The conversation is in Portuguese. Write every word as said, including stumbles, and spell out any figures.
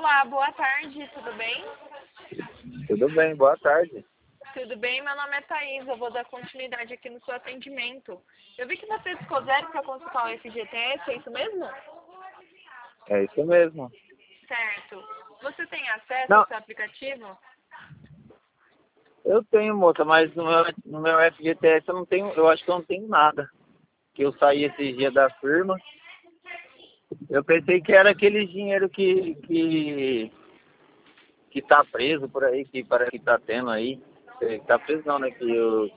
Olá, boa tarde, tudo bem? Tudo bem, boa tarde. Tudo bem, meu nome é Thaís, eu vou dar continuidade aqui no seu atendimento. Eu vi que você ficou zero para consultar o F G T S, é isso mesmo? É isso mesmo. Certo. Você tem acesso Não, ao seu aplicativo? eu tenho, moça, mas no meu, no meu F G T S eu não tenho, eu acho que eu não tenho nada. Que eu saí esses dias da firma. Eu pensei que era aquele dinheiro que, que, que tá preso por aí, que parece que tá tendo aí. Que tá preso não, né? Que eu,